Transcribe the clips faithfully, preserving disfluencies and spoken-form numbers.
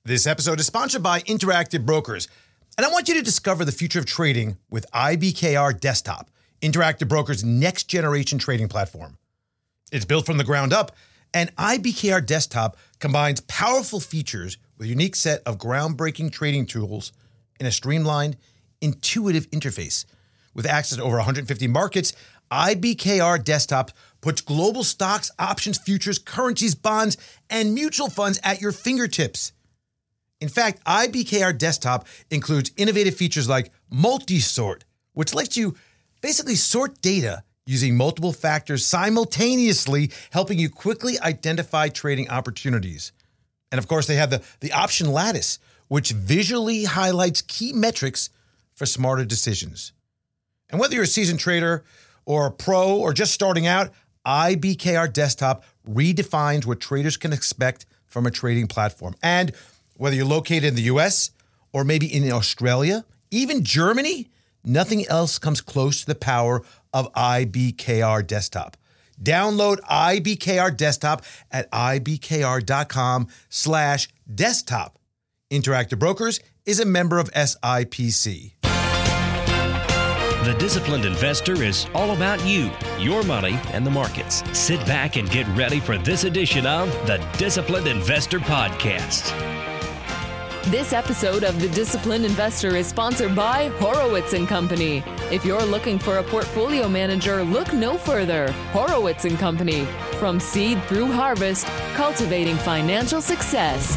This episode is sponsored by Interactive Brokers, and I want you to discover the future of trading with I B K R Desktop, Interactive Brokers' next-generation trading platform. It's built from the ground up, and I B K R Desktop combines powerful features with a unique set of groundbreaking trading tools in a streamlined, intuitive interface. With access to over one hundred fifty markets, I B K R Desktop puts global stocks, options, futures, currencies, bonds, and mutual funds at your fingertips. In fact, I B K R Desktop includes innovative features like multi-sort, which lets you basically sort data using multiple factors simultaneously, helping you quickly identify trading opportunities. And of course, they have the, the option lattice, which visually highlights key metrics for smarter decisions. And whether you're a seasoned trader or a pro or just starting out, I B K R Desktop redefines what traders can expect from a trading platform. And whether you're located in the U S or maybe in Australia, even Germany, nothing else comes close to the power of I B K R Desktop. Download I B K R Desktop at ibkr.com slash desktop. Interactive Brokers is a member of S I P C. The Disciplined Investor is all about you, your money, and the markets. Sit back and get ready for this edition of the Disciplined Investor Podcast. This episode of The Disciplined Investor is sponsored by Horowitz and Company. If you're looking for a portfolio manager, look no further. Horowitz and Company. From seed through harvest, cultivating financial success.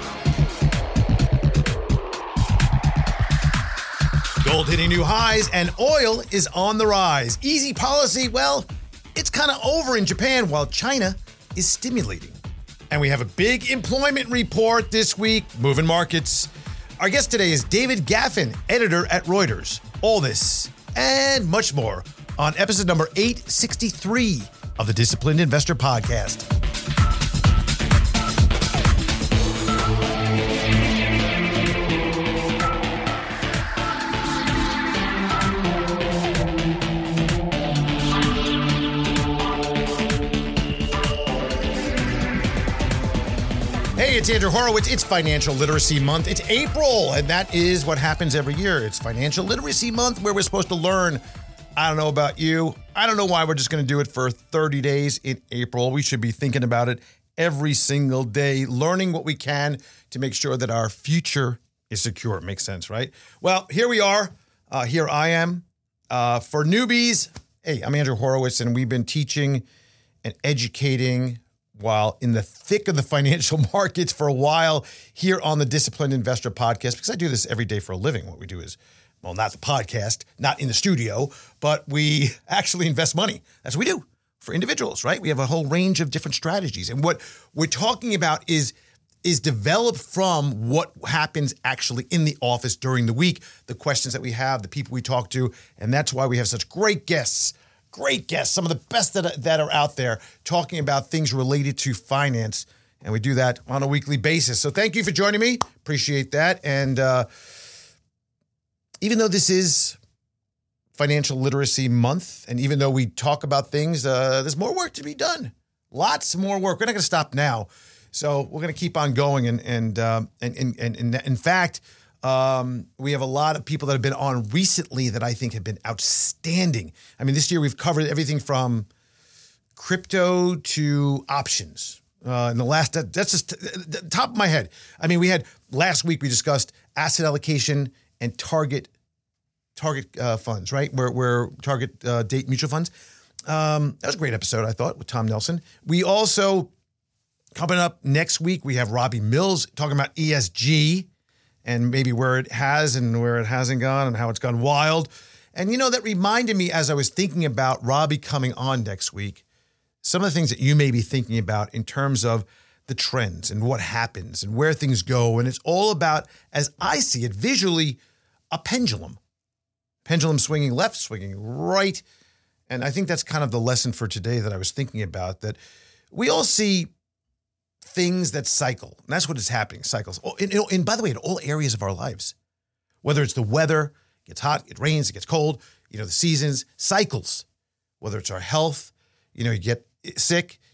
Gold hitting new highs and oil is on the rise. Easy policy, well, it's kind of over in Japan while China is stimulating. And we have a big employment report this week, moving markets. Our guest today is David Gaffin, editor at Reuters. All this and much more on episode number eight sixty-three of the Disciplined Investor Podcast. Hey, it's Andrew Horowitz. It's Financial Literacy Month. It's April, and that is what happens every year. It's Financial Literacy Month where we're supposed to learn. I don't know about you. I don't know why we're just going to do it for thirty days in April. We should be thinking about it every single day, learning what we can to make sure that our future is secure. Makes sense, right? Well, here we are. Uh, here I am. Uh, for newbies, hey, I'm Andrew Horowitz, and we've been teaching and educating while in the thick of the financial markets for a while here on the Disciplined Investor Podcast, because I do this every day for a living. What we do is, well, not the podcast, not in the studio, but we actually invest money. That's what we do for individuals, right? We have a whole range of different strategies. And what we're talking about is, is developed from what happens actually in the office during the week, the questions that we have, the people we talk to, and that's why we have such great guests Great guests, some of the best that are, that are out there talking about things related to finance. And we do that on a weekly basis. So thank you for joining me. Appreciate that. And uh, even though this is Financial Literacy Month, and even though we talk about things, uh, there's more work to be done. Lots more work. We're not going to stop now. So we're going to keep on going. And, and, um, and, and, and, and in fact, Um, we have a lot of people that have been on recently that I think have been outstanding. I mean, this year we've covered everything from crypto to options. Uh, in the last, that, that's just the top of my head. I mean, we had last week we discussed asset allocation and target target uh, funds, right? Where where target uh, date mutual funds. Um, that was a great episode, I thought, with Tom Nelson. We also coming up next week we have Robbie Mills talking about E S G. And maybe where it has and where it hasn't gone and how it's gone wild. And, you know, that reminded me as I was thinking about Robbie coming on next week, some of the things that you may be thinking about in terms of the trends and what happens and where things go. And it's all about, as I see it visually, a pendulum. Pendulum swinging left, swinging right. And I think that's kind of the lesson for today that I was thinking about, that we all see things that cycle. And that's what is happening, cycles. And, and by the way, in all areas of our lives, whether it's the weather, it gets hot, it rains, it gets cold, you know, the seasons, cycles, whether it's our health, you know, you get sick,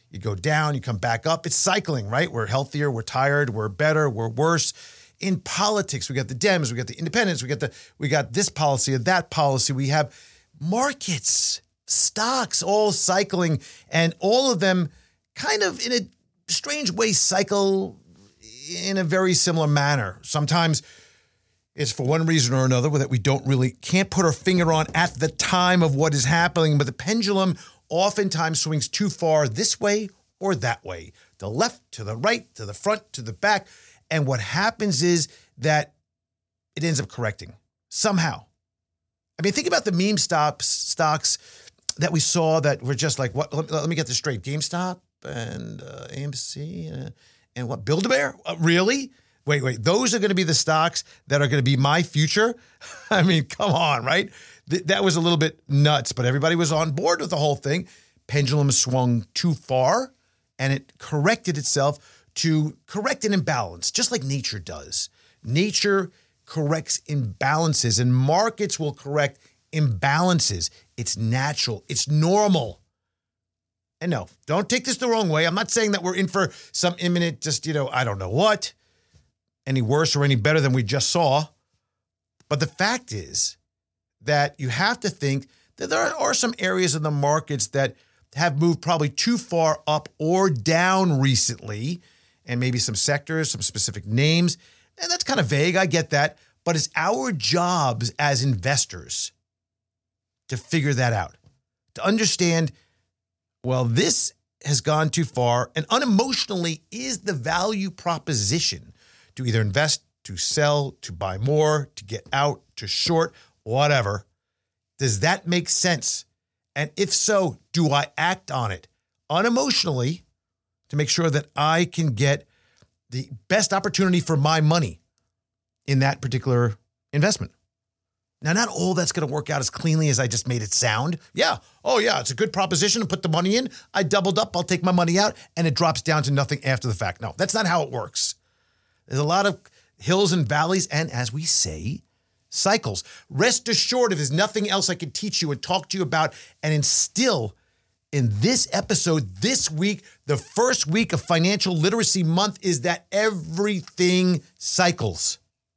you go down, you come back up. It's cycling, right? We're healthier, we're tired, we're better, we're worse. In politics, we got the Dems, we got the independents, we got the we got this policy and that policy. We have markets, stocks, all cycling, and all of them kind of in a strange way cycle in a very similar manner. Sometimes it's for one reason or another that we don't really, can't put our finger on at the time of what is happening, but the pendulum oftentimes swings too far this way or that way, the left to the right, to the front, to the back. And what happens is that it ends up correcting somehow. I mean, think about the meme stocks, stocks that we saw that were just like, what? Let, let me get this straight. GameStop and uh, A M C uh, and what? Build-A-Bear? Uh, really? Wait, wait. Those are going to be the stocks that are going to be my future? I mean, come on, right? Th- that was a little bit nuts, but everybody was on board with the whole thing. Pendulum swung too far, and it corrected itself to correct an imbalance, just like nature does. Nature corrects imbalances, and markets will correct imbalances. It's natural. It's normal. And no, don't take this the wrong way. I'm not saying that we're in for some imminent, just, you know, I don't know what, any worse or any better than we just saw. But the fact is that you have to think that there are some areas in the markets that have moved probably too far up or down recently, and maybe some sectors, some specific names. And that's kind of vague. I get that. But it's our jobs as investors to figure that out, to understand, well, this has gone too far, and unemotionally is the value proposition to either invest, to sell, to buy more, to get out, to short, whatever. Does that make sense? And if so, do I act on it unemotionally to make sure that I can get the best opportunity for my money in that particular investment? Now, not all that's going to work out as cleanly as I just made it sound. Yeah. Oh, yeah. It's a good proposition to put the money in. I doubled up. I'll take my money out. And it drops down to nothing after the fact. No, that's not how it works. There's a lot of hills and valleys. And as we say, cycles. Rest assured, if there's nothing else I can teach you and talk to you about and instill in this episode this week, the first week of Financial Literacy Month, is that everything cycles.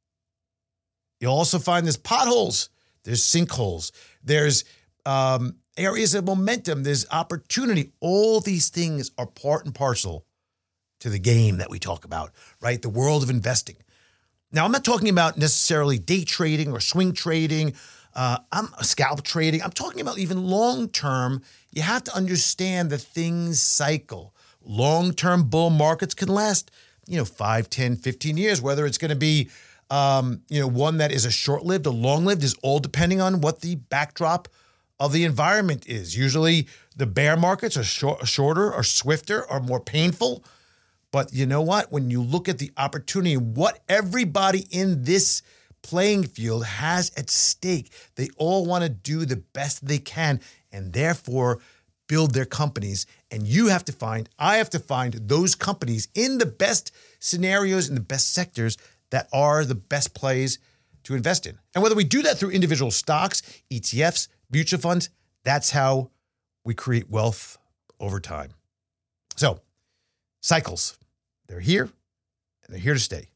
You'll also find there's potholes, there's sinkholes, there's um, areas of momentum, there's opportunity. All these things are part and parcel to the game that we talk about, right? The world of investing. Now, I'm not talking about necessarily day trading or swing trading. Uh, I'm scalp trading. I'm talking about even long-term. You have to understand that things cycle. Long-term bull markets can last, you know, five, ten, fifteen years, whether it's going to be Um, you know, one that is a short-lived or long-lived is all depending on what the backdrop of the environment is. Usually the bear markets are short, shorter or swifter or more painful. But you know what? When you look at the opportunity, what everybody in this playing field has at stake, they all want to do the best they can and therefore build their companies. And you have to find, I have to find those companies in the best scenarios, in the best sectors that are the best plays to invest in. And whether we do that through individual stocks, E T Fs, mutual funds, that's how we create wealth over time. So, cycles, they're here and they're here to stay.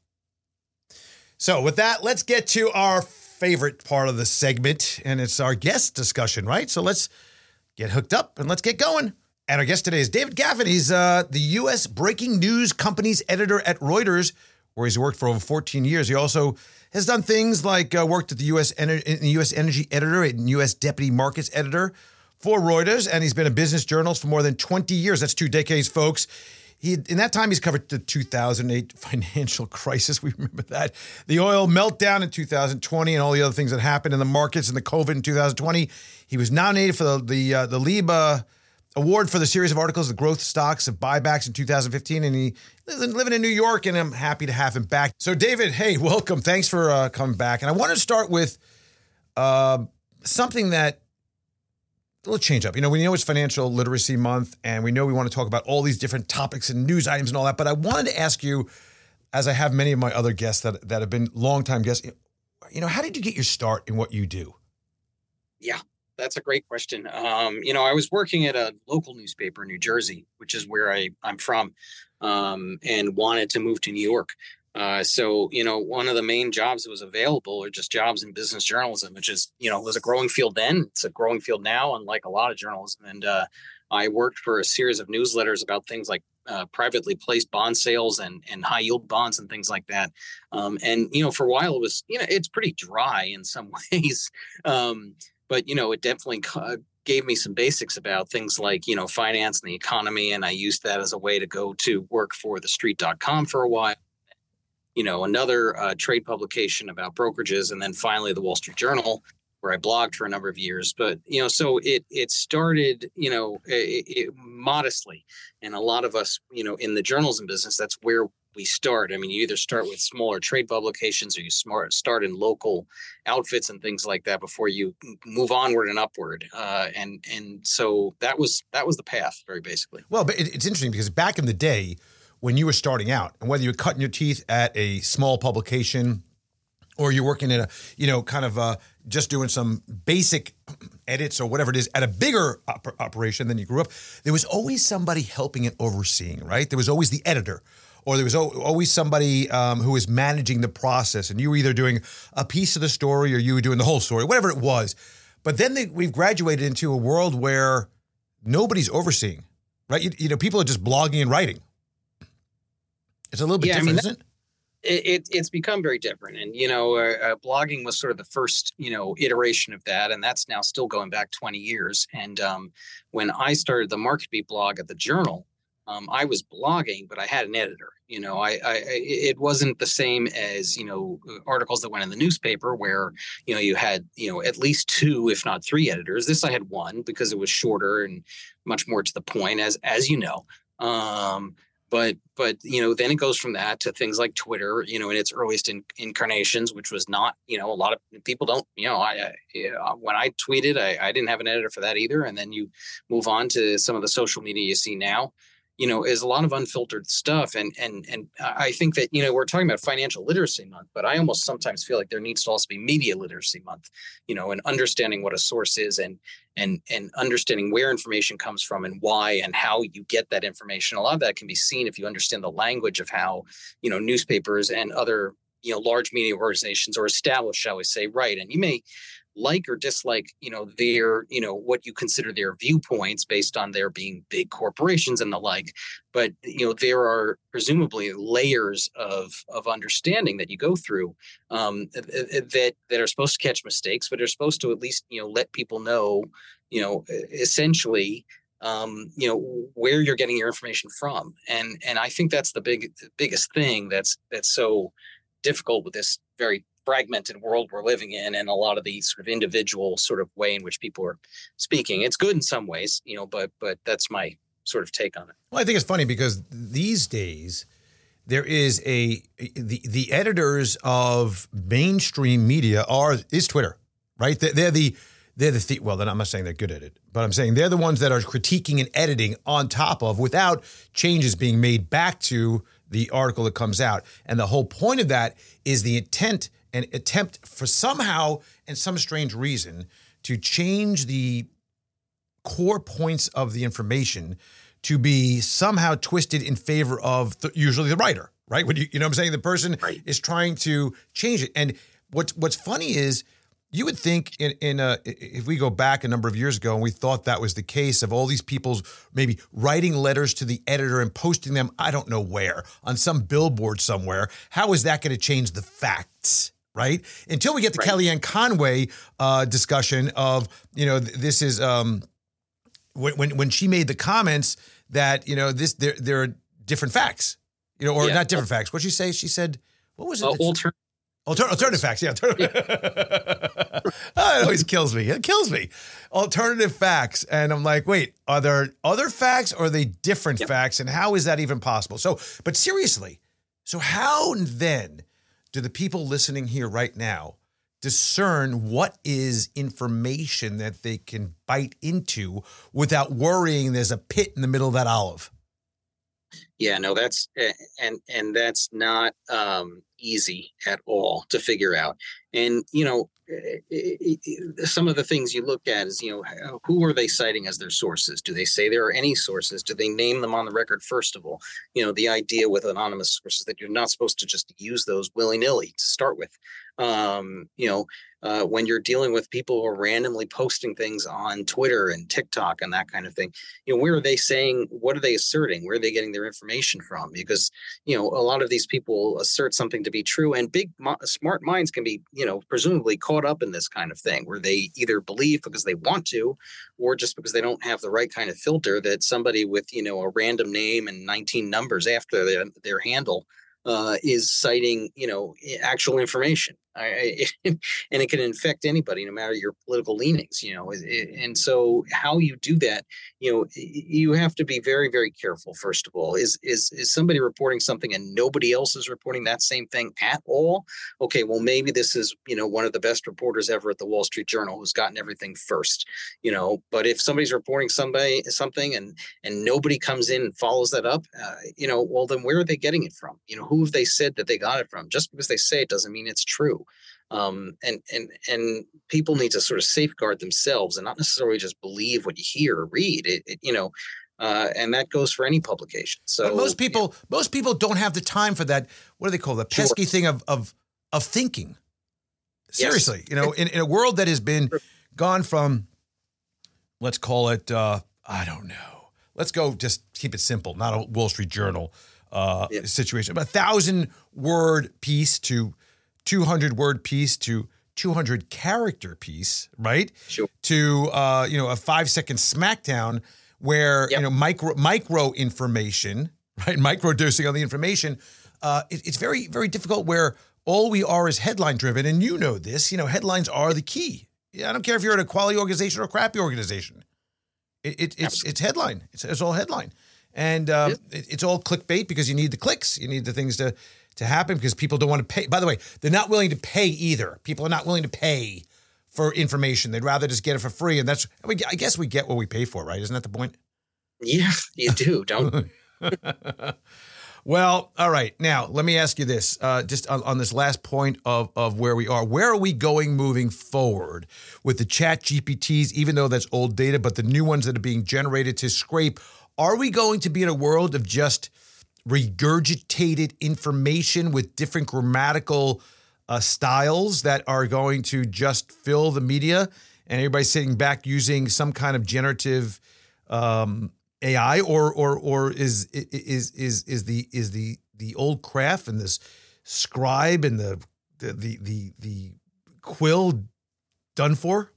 So with that, let's get to our favorite part of the segment, and it's our guest discussion, right? So let's get hooked up and let's get going. And our guest today is David Gaffin. He's uh, the U S breaking news companies editor at Reuters, where he's worked for over fourteen years. He also has done things like uh, worked at the U S Ener- U S Energy Editor and U S Deputy Markets Editor for Reuters, and he's been a business journalist for more than twenty years. That's two decades, folks. He, in that time, he's covered the two thousand eight financial crisis. We remember that. The oil meltdown in two thousand twenty and all the other things that happened in the markets and the COVID in two thousand twenty. He was nominated for the, the, uh, the Liba Award for the series of articles, The Growth Stocks of Buybacks in two thousand fifteen, and he living in New York, and I'm happy to have him back. So, David, hey, welcome. Thanks for uh, coming back. And I want to start with uh, something that, a little change up. You know, we know it's Financial Literacy Month, and we know we want to talk about all these different topics and news items and all that, but I wanted to ask you, as I have many of my other guests that, that have been longtime guests, you know, how did you get your start in what you do? Yeah. that's a great question. Um, you know, I was working at a local newspaper in New Jersey, which is where I, I'm from, um, and wanted to move to New York. Uh, so, you know, one of the main jobs that was available are just jobs in business journalism, which is, you know, was a growing field then. It's a growing field now, unlike a lot of journalism. And uh, I worked for a series of newsletters about things like uh, privately placed bond sales and, and high yield bonds and things like that. Um, and, you know, for a while it was, you know, it's pretty dry in some ways. Um, but, you know, it definitely uh, gave me some basics about things like, you know, finance and the economy. And I used that as a way to go to work for the street dot com for a while. You know, another uh, trade publication about brokerages, and then finally the Wall Street Journal, where I blogged for a number of years. But, you know, so it it started, you know, it, it, modestly. And a lot of us, you know, in the journalism business, that's where we start. I mean, you either start with smaller trade publications or you smart, start in local outfits and things like that before you move onward and upward. Uh, and and so that was that was the path, very basically. Well, but it, it's interesting because back in the day, when you were starting out, and whether you're cutting your teeth at a small publication or you're working in a, you know, kind of uh, just doing some basic edits or whatever it is at a bigger op- operation than you grew up, there was always somebody helping and overseeing, right? There was always the editor, or there was o- always somebody um, who was managing the process, and you were either doing a piece of the story or you were doing the whole story, whatever it was. But then they, we've graduated into a world where nobody's overseeing, right? You, you know, people are just blogging and writing. It's a little bit yeah, different, I mean, isn't it? It, it? It's become very different. And, you know, uh, uh, blogging was sort of the first, you know, iteration of that. And that's now still going back twenty years. And um, when I started the MarketBeat blog at the Journal, um, I was blogging, but I had an editor. You know, I, I it wasn't the same as, you know, articles that went in the newspaper where, you know, you had, you know, at least two, if not three editors. This I had one because it was shorter and much more to the point, as as you know. Um But, but you know, then it goes from that to things like Twitter, you know, in its earliest in, incarnations, which was not, you know, a lot of people don't, you know, I, I when I tweeted, I, I didn't have an editor for that either. And then you move on to some of the social media you see now, you know, is a lot of unfiltered stuff. And, and, and I think that, you know, we're talking about Financial Literacy Month, but I almost sometimes feel like there needs to also be Media Literacy Month, you know, and understanding what a source is and, and, and understanding where information comes from and why and how you get that information. A lot of that can be seen if you understand the language of how, you know, newspapers and other, you know, large media organizations are established, shall we say, right. And you may like or dislike, you know, their, you know, what you consider their viewpoints based on their being big corporations and the like. But, you know, there are presumably layers of of understanding that you go through um, that that are supposed to catch mistakes, but are supposed to at least, you know, let people know, you know, essentially, um, you know, where you're getting your information from. And and I think that's the big biggest thing that's that's so difficult with this very fragmented world we're living in, and a lot of the sort of individual sort of way in which people are speaking. It's good in some ways, you know, but but that's my sort of take on it. Well, I think it's funny because these days there is a the the editors of mainstream media are is Twitter, right? They're, they're the they're the well, then I'm not saying they're good at it, but I'm saying they're the ones that are critiquing and editing on top of without changes being made back to the article that comes out. And the whole point of that is the intent and attempt for somehow and some strange reason to change the core points of the information to be somehow twisted in favor of the, usually the writer, right? When you, you know what I'm saying? The person right. is trying to change it. And what's, what's funny is you would think in, in a, if we go back a number of years ago and we thought that was the case of all these people maybe writing letters to the editor and posting them, I don't know where, on some billboard somewhere, how is that going to change the facts? Right? Until we get the right. Kellyanne Conway uh, discussion of, you know, th- this is um, when, when when she made the comments that, you know, this there there are different facts, you know, or yeah. not different facts. What did she say? She said, what was it? Uh, alter- Alter- alternative facts. Yeah. Alternative. Yeah. Oh, it always kills me. It kills me. Alternative facts. And I'm like, wait, are there other facts or are they different yep. facts? And how is that even possible? So, but seriously, so how then do the people listening here right now discern what is information that they can bite into without worrying there's a pit in the middle of that olive? Yeah, no, that's and and that's not um, easy at all to figure out. And, you know, it, it, it, some of the things you look at is, you know, who are they citing as their sources? Do they say there are any sources? Do they name them on the record? First of all, you know, the idea with anonymous sources that you're not supposed to just use those willy-nilly to start with. Um, you know, uh, when you're dealing with people who are randomly posting things on Twitter and TikTok and that kind of thing, you know, where are they saying, what are they asserting? Where are they getting their information from? Because, you know, a lot of these people assert something to be true, and big, smart minds can be, you know, presumably caught up in this kind of thing where they either believe because they want to, or just because they don't have the right kind of filter, that somebody with, you know, a random name and nineteen numbers after their, their handle uh, is citing, you know, actual information. I, and it can infect anybody, no matter your political leanings, you know. And so how you do that, you know, you have to be very, very careful. First of all, is is is somebody reporting something and nobody else is reporting that same thing at all? Okay, well, maybe this is, you know, one of the best reporters ever at the Wall Street Journal who's gotten everything first, you know. But if somebody's reporting somebody something and and nobody comes in and follows that up, uh, you know, well, then where are they getting it from? You know, who have they said that they got it from? Just because they say it doesn't mean it's true. Um, and and and people need to sort of safeguard themselves and not necessarily just believe what you hear or read. It, it you know, uh, and that goes for any publication. So but most people, yeah. most people don't have the time for that. What do they call the pesky Sure. thing of of of thinking? Seriously, Yes. you know, in, in a world that has been gone from, let's call it, uh, I don't know. Let's go, just keep it simple, not a Wall Street Journal uh, Yeah. situation. But a thousand word piece to two hundred word piece to two hundred character piece, right? Sure. To, uh, you know, a five second smackdown where, Yep. you know, micro, micro information, right? Micro dosing on the information. Uh, it, it's very, very difficult where all we are is headline driven. And you know this, you know, headlines are the key. Yeah, I don't care if you're at a quality organization or a crappy organization. It, it, it's, Absolutely. it's headline. It's, it's all headline. And um, Yeah. it, it's all clickbait because you need the clicks. You need the things to, to happen because people don't want to pay. By the way, they're not willing to pay either. People are not willing to pay for information. They'd rather just get it for free. And that's, I, mean, I guess we get what we pay for, right? Isn't that the point? Yeah, you do, don't Well, all right. Now, let me ask you this, uh, just on, on this last point of, of where we are. Where are we going moving forward with the Chat G P Ts, even though that's old data, but the new ones that are being generated to scrape? Are we going to be in a world of just regurgitated information with different grammatical uh, styles that are going to just fill the media and everybody's sitting back using some kind of generative um, A I, or or or is is is is the is the the old craft and this scribe and the the the the, the quill done for?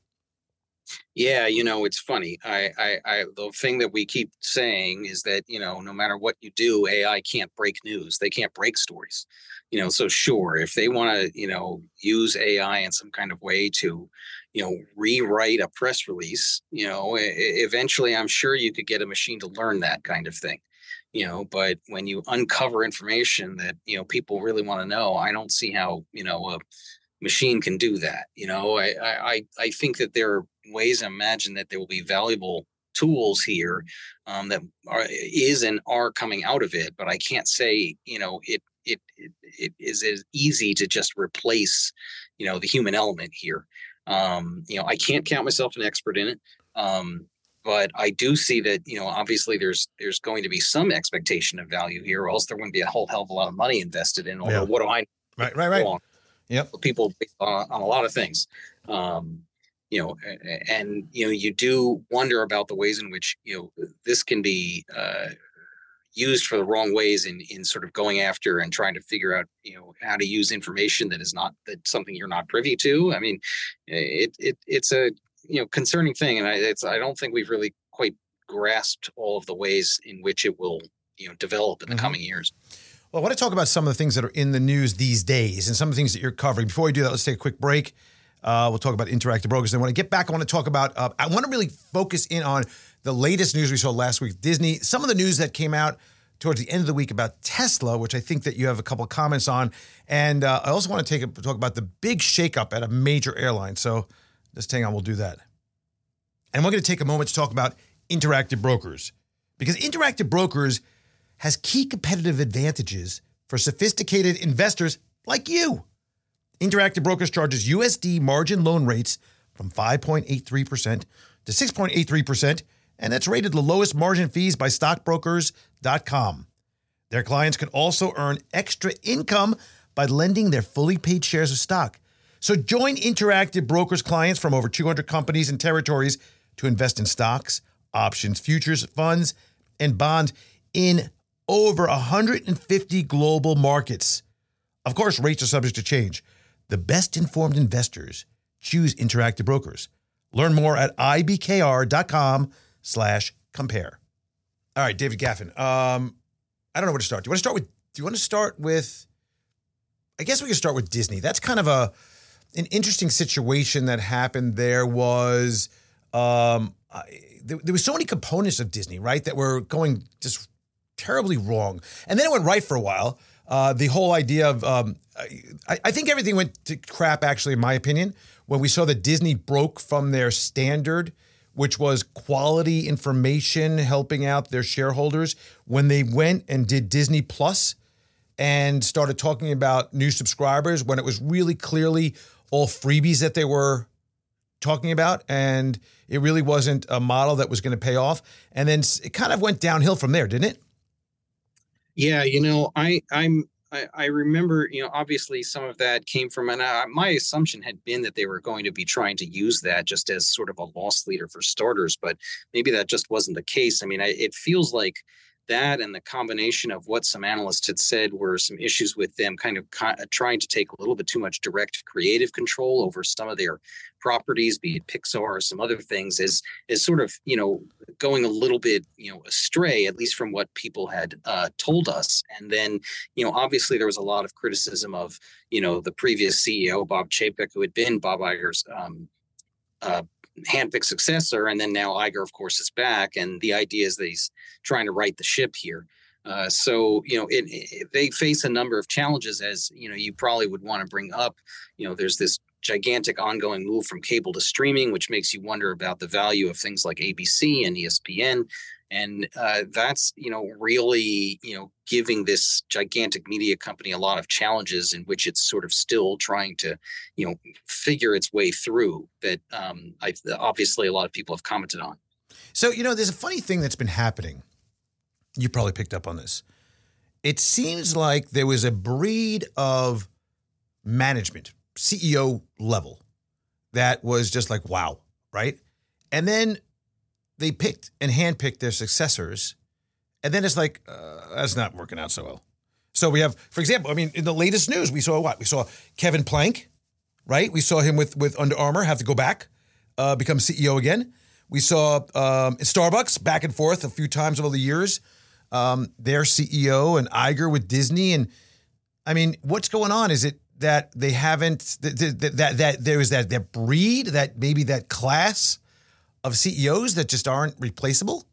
Yeah, you know, it's funny. I, I, I, the thing that we keep saying is that, you know, no matter what you do, A I can't break news. They can't break stories. You know, so sure, if they want to, you know, use A I in some kind of way to, you know, rewrite a press release, you know, e- eventually I'm sure you could get a machine to learn that kind of thing. You know, but when you uncover information that, you know, people really want to know, I don't see how, you know, a machine can do that. You know, I, I, I think that there are ways I imagine that there will be valuable tools here um, that are is and are coming out of it. But I can't say, you know, it it it, it is as easy to just replace, you know, the human element here. Um, you know, I can't count myself an expert in it. Um, but I do see that, you know, obviously there's there's going to be some expectation of value here, or else there wouldn't be a whole hell of a lot of money invested in. Although, Yeah. what do I know? Right, right, right. Yep. People on, on a lot of things, um, you know, and, and, you know, you do wonder about the ways in which, you know, this can be uh, used for the wrong ways in, in sort of going after and trying to figure out, you know, how to use information that is not that something you're not privy to. I mean, it, it it's a, you know, concerning thing. And I, it's, I don't think we've really quite grasped all of the ways in which it will, you know, develop in the Mhm. coming years. Well, I want to talk about some of the things that are in the news these days and some of the things that you're covering. Before we do that, let's take a quick break. Uh, we'll talk about Interactive Brokers. And when I get back, I want to talk about, uh, I want to really focus in on the latest news we saw last week, Disney, some of the news that came out towards the end of the week about Tesla, which I think that you have a couple of comments on. And uh, I also want to take a, talk about the big shakeup at a major airline. So just hang on, we'll do that. And we're going to take a moment to talk about Interactive Brokers, because Interactive Brokers has key competitive advantages for sophisticated investors like you. Interactive Brokers charges U S D margin loan rates from five point eight three percent to six point eight three percent, and that's rated the lowest margin fees by stockbrokers dot com. Their clients can also earn extra income by lending their fully paid shares of stock. So join Interactive Brokers clients from over two hundred companies and territories to invest in stocks, options, futures, funds, and bonds in over one hundred fifty global markets. Of course, rates are subject to change. The best informed investors choose Interactive Brokers. Learn more at ibkr.com slash compare. All right, David Gaffin. Um, I don't know where to start. Do you want to start with, do you want to start with, I guess we can start with Disney. That's kind of a, an interesting situation that happened. There was, um, I, there, there was so many components of Disney, right, that were going just terribly wrong. And then it went right for a while. Uh, the whole idea of, um, I, I think everything went to crap, actually, in my opinion, when we saw that Disney broke from their standard, which was quality information helping out their shareholders, when they went and did Disney Plus and started talking about new subscribers when it was really clearly all freebies that they were talking about. And it really wasn't a model that was going to pay off. And then it kind of went downhill from there, didn't it? Yeah, you know, I I'm I, I remember, you know, obviously some of that came from, and uh, my assumption had been that they were going to be trying to use that just as sort of a loss leader for starters, but maybe that just wasn't the case. I mean, I, it feels like that and the combination of what some analysts had said were some issues with them kind of co- trying to take a little bit too much direct creative control over some of their properties, be it Pixar or some other things, is is sort of, you know, going a little bit, you know, astray, at least from what people had uh, told us. And then, you know, obviously there was a lot of criticism of, you know, the previous C E O, Bob Chapek, who had been Bob Iger's um, uh, handpicked successor, and then now Iger, of course, is back, and the idea is that he's trying to right the ship here. Uh, so, you know, it, it, they face a number of challenges, as, you know, you probably would want to bring up. You know, there's this gigantic ongoing move from cable to streaming, which makes you wonder about the value of things like A B C and E S P N. And uh, that's, you know, really, you know, giving this gigantic media company a lot of challenges in which it's sort of still trying to, you know, figure its way through that um, I, obviously a lot of people have commented on. So, you know, there's a funny thing that's been happening. You probably picked up on this. It seems like there was a breed of management, C E O level, that was just like, wow, right? And then they picked and handpicked their successors. And then it's like, uh, that's not working out so well. So we have, for example, I mean, in the latest news, we saw what? We saw Kevin Plank, right? We saw him with, with Under Armour have to go back, uh, become C E O again. We saw um, Starbucks back and forth a few times over the years. Um, their C E O and Iger with Disney. And I mean, what's going on? Is it that they haven't, that, that, that, that there is that, that breed, that maybe that class of C E Os that just aren't replaceable?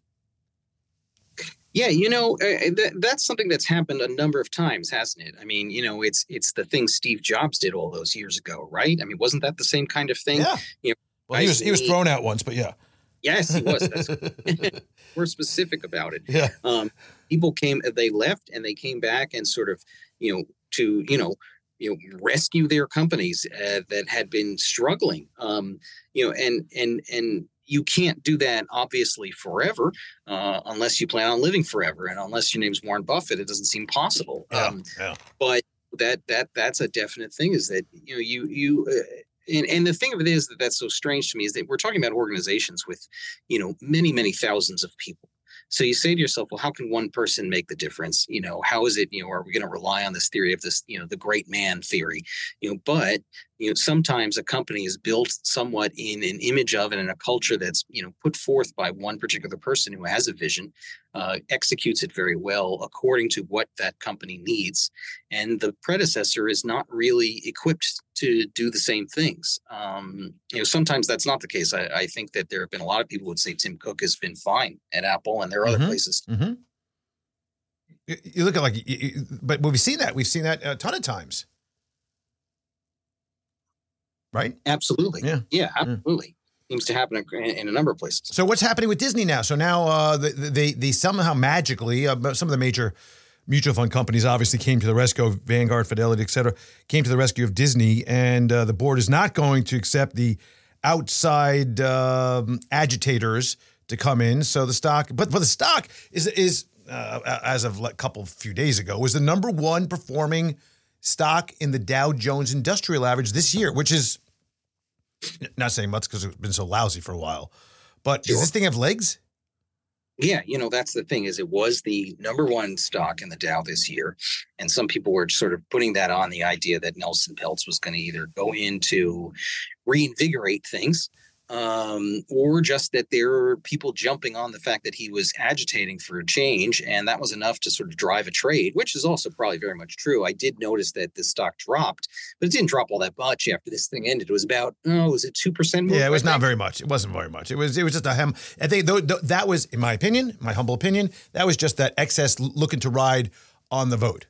Yeah, you know, uh, that, that's something that's happened a number of times, hasn't it? I mean, you know, it's it's the thing Steve Jobs did all those years ago, right? I mean, wasn't that the same kind of thing? Yeah. You know, well, he was, he was thrown out once, but yeah. Yes, he was. That's, we're specific about it. Yeah. Um, people came, they left and they came back and sort of, you know, to, you know, you know, rescue their companies uh, that had been struggling, um, you know, and, and, and, you can't do that, obviously, forever, uh, unless you plan on living forever. And unless your name's Warren Buffett, it doesn't seem possible. Yeah, um, yeah. But that that that's a definite thing, is that, you know, you you uh, and, and the thing of it is that that's so strange to me is that we're talking about organizations with, you know, many, many thousands of people. So you say to yourself, well, how can one person make the difference? You know, how is it, you know, are we going to rely on this theory of this, you know, the great man theory, you know, but, you know, sometimes a company is built somewhat in an image of and in a culture that's, you know, put forth by one particular person who has a vision, uh, executes it very well according to what that company needs. And the predecessor is not really equipped to do the same things. Um, you know, sometimes that's not the case. I, I think that there have been a lot of people who would say Tim Cook has been fine at Apple, and there are Mm-hmm. other places. Mm-hmm. You, you look at like, you, you, but we've seen that. We've seen that a ton of times. Right? Absolutely. Yeah. Yeah, absolutely. Yeah. Seems to happen in, in a number of places. So what's happening with Disney now? So now uh, they, they they somehow magically, uh, some of the major mutual fund companies obviously came to the rescue, Vanguard, Fidelity, et cetera, came to the rescue of Disney, and uh, the board is not going to accept the outside um, agitators to come in. So the stock, but, but the stock is, is uh, as of a couple, few days ago, was the number one performing stock in the Dow Jones Industrial Average this year, which is not saying much because it's been so lousy for a while. But Sure. does this thing have legs? Yeah, you know, that's the thing is it was the number one stock in the Dow this year. And some people were sort of putting that on the idea that Nelson Peltz was going to either go in to reinvigorate things um, or just that there were people jumping on the fact that he was agitating for a change. And that was enough to sort of drive a trade, which is also probably very much true. I did notice that the stock dropped, but it didn't drop all that much after this thing ended. It was about, oh, was it two percent? Yeah, it was not very much. It wasn't very much. It was it was just a hem. I think th- th- that was, in my opinion, my humble opinion, that was just that excess looking to ride on the vote.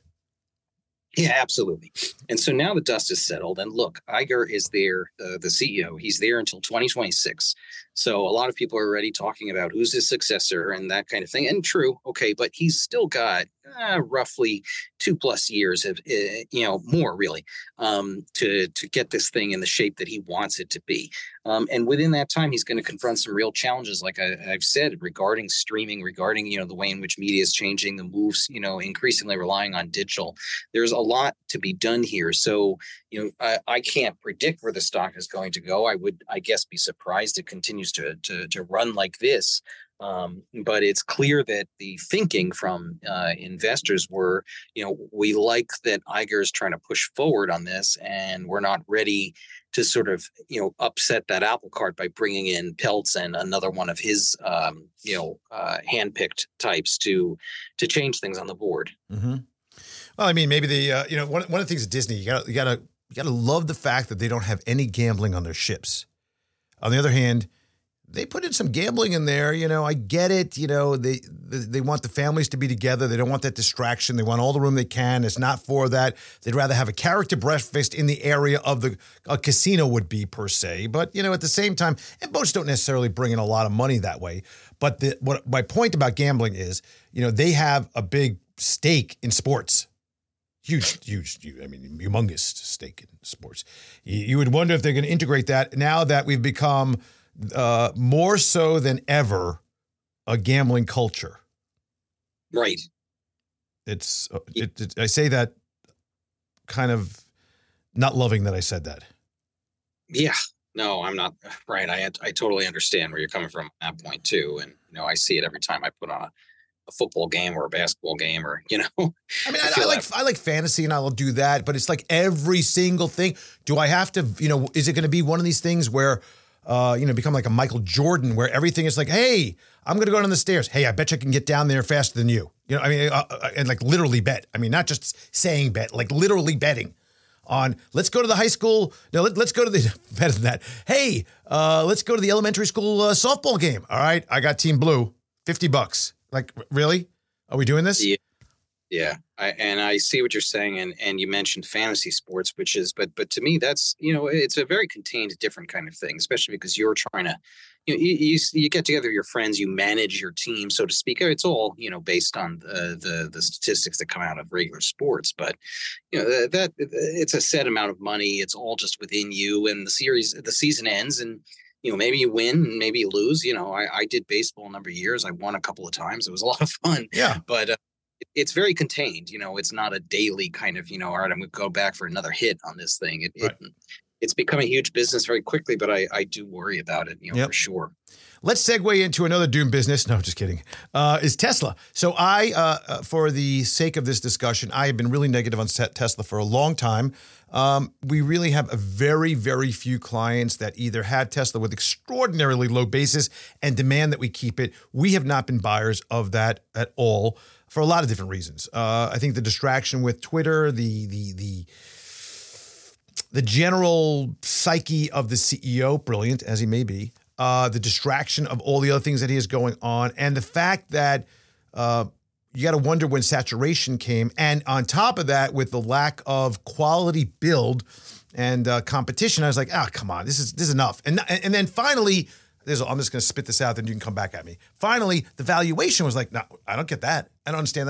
Yeah, absolutely. And so now the dust is settled. And look, Iger is there, uh, the C E O. He's there until twenty twenty-six. So a lot of people are already talking about who's his successor and that kind of thing. And true, okay, but he's still got uh, roughly two plus years of, uh, you know, more really, um, to to get this thing in the shape that he wants it to be. Um, and within that time, he's going to confront some real challenges, like I, I've said, regarding streaming, regarding, you know, the way in which media is changing, the moves, you know, increasingly relying on digital. There's a lot to be done here. So, you know, I, I can't predict where the stock is going to go. I would, I guess, be surprised it continues to to, to run like this. Um, but it's clear that the thinking from uh, investors were, you know, we like that Iger is trying to push forward on this, and we're not ready to sort of, you know, upset that apple cart by bringing in Peltz and another one of his, um, you know, uh, handpicked types to to change things on the board. Mm-hmm. Well, I mean, maybe the uh, you know one one of the things at Disney, you got you got to you got to love the fact that they don't have any gambling on their ships. On the other hand, they put in some gambling in there. You know, I get it. You know, they they want the families to be together. They don't want that distraction. They want all the room they can. It's not for that. They'd rather have a character breakfast in the area of the a casino would be per se. But, you know, at the same time, and boats don't necessarily bring in a lot of money that way. But the, what my point about gambling is, you know, they have a big stake in sports. Huge, huge, huge, I mean, humongous stake in sports. You, you would wonder if they're going to integrate that now that we've become uh, more so than ever a gambling culture. Right. It's, it, it, I say that kind of not loving that I said that. Yeah. No, I'm not. Right. I I totally understand where you're coming from at that point too. And, you know, I see it every time I put on a, a football game or a basketball game or, you know. I mean, I, I I like that. I like fantasy and I'll do that, but it's like every single thing. Do I have to, you know, is it going to be one of these things where, uh, you know, become like a Michael Jordan where everything is like, hey, I'm going to go down the stairs. Hey, I bet you can get down there faster than you. You know, I mean, uh, uh, and like literally bet. I mean, not just saying bet, like literally betting on, let's go to the high school. No, let, let's go to the, better than that. Hey, uh, let's go to the elementary school uh, softball game. All right, I got Team Blue, fifty bucks. Like, really? Are we doing this? Yeah. Yeah. I, and I see what you're saying. And, and you mentioned fantasy sports, which is, but, but to me, that's, you know, it's a very contained, different kind of thing, especially because you're trying to, you know, you, you, you get together with your friends, you manage your team, so to speak. It's all, you know, based on the, the, the statistics that come out of regular sports, but you know, that, that it's a set amount of money. It's all just within you, and the series, the season ends, and, you know, maybe you win and maybe you lose. You know, I, I did baseball a number of years. I won a couple of times. It was a lot of fun. Yeah. But uh, it, it's very contained. You know, it's not a daily kind of, you know, all right, I'm going to go back for another hit on this thing. It, right. it It's become a huge business very quickly, but I, I do worry about it, you know, yep. for sure. Let's segue into another doom business. No, just kidding. Uh, is Tesla. So I, uh, for the sake of this discussion, I have been really negative on Tesla for a long time. Um, we really have a very, very few clients that either had Tesla with extraordinarily low basis and demand that we keep it. We have not been buyers of that at all for a lot of different reasons. Uh, I think the distraction with Twitter, the the the the general psyche of the C E O, brilliant as he may be, uh, the distraction of all the other things that he has going on, and the fact that uh, you got to wonder when saturation came. And on top of that, with the lack of quality build and uh, competition, I was like, ah, oh, come on, this is this is enough. And and then finally, there's, I'm just going to spit this out, then you can come back at me. Finally, the valuation was like, no, I don't get that. I don't understand that at all.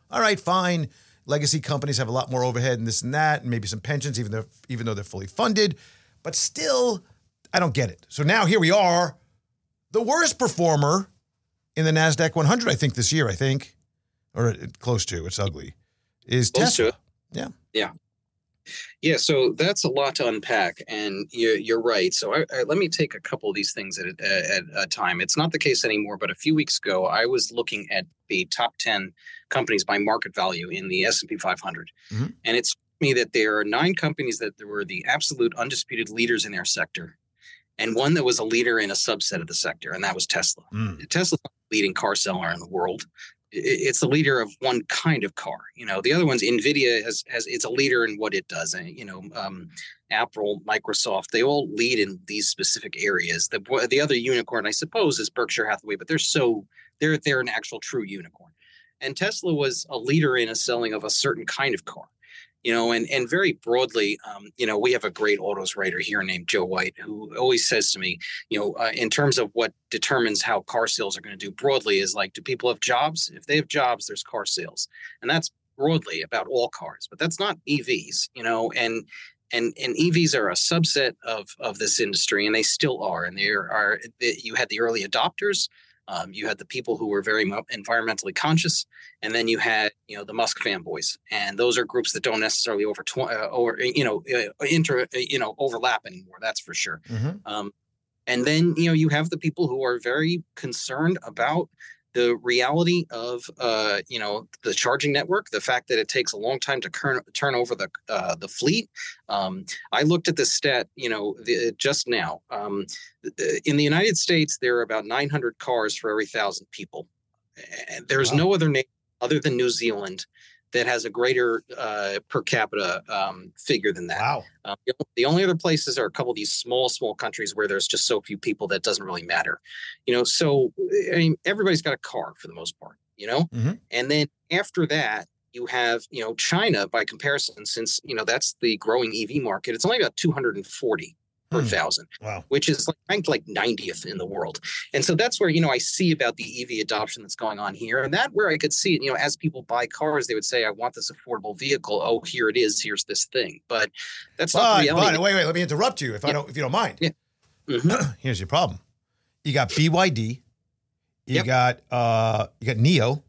all right, fine. Legacy companies have a lot more overhead and this and that, and maybe some pensions, even though even though they're fully funded. But still, I don't get it. So now here we are, the worst performer in the NASDAQ one hundred, I think, this year, I think, or close to. It's ugly. Is Close Tesla? to it. Yeah. Yeah. Yeah, so that's a lot to unpack, and you're, you're right. So I, I, let me take a couple of these things at, at a time. It's not the case anymore, but a few weeks ago, I was looking at the top ten companies by market value in the S and P five hundred, Mm-hmm. and it struck me that there are nine companies that were the absolute undisputed leaders in their sector, and one that was a leader in a subset of the sector, and that was Tesla. Mm. Tesla's the leading car seller in the world. It's the leader of one kind of car. You know, the other one's NVIDIA has has it's a leader in what it does. And, you know, um, Apple, Microsoft, they all lead in these specific areas. The the other unicorn, I suppose, is Berkshire Hathaway, but they're so they're they're an actual true unicorn. And Tesla was a leader in a selling of a certain kind of car. You know, and and very broadly, um, you know, we have a great autos writer here named Joe White who always says to me, you know, uh, in terms of what determines how car sales are going to do broadly is like, do people have jobs? If they have jobs, there's car sales. And that's broadly about all cars, but that's not E Vs, you know, and and and E Vs are a subset of of this industry, and they still are. And there are you had the early adopters. Um, you had the people who were very environmentally conscious, and then you had, you know, the Musk fanboys, and those are groups that don't necessarily over, tw- uh, over you know, uh, inter, uh, you know, overlap anymore. That's for sure. Mm-hmm. Um, and then, you know, you have the people who are very concerned about the reality of, uh, you know, the charging network, the fact that it takes a long time to turn turn over the uh, the fleet. Um, I looked at this stat, you know, the, just now. Um, in the United States, there are about nine hundred cars for every thousand people. And there's Wow. no other nation other than New Zealand that has a greater uh, per capita um, figure than that. Wow. Um, the, the only other places are a couple of these small, small countries where there's just so few people that doesn't really matter. You know, so I mean, everybody's got a car for the most part, you know, Mm-hmm. and then after that, you have, you know, China by comparison, since, you know, that's the growing E V market. It's only about two hundred forty per Hmm. thousand, Wow. which is like ranked like ninetieth in the world. And so that's where, you know, I see about the E V adoption that's going on here. And that where I could see it, you know, as people buy cars, they would say, I want this affordable vehicle. Oh, here it is. Here's this thing. But that's not But, the reality. but wait, wait, let me interrupt you if I Yeah. don't if you don't mind. Yeah. Mhm. Here's your problem. You got B Y D, you Yep. got uh you got Neo,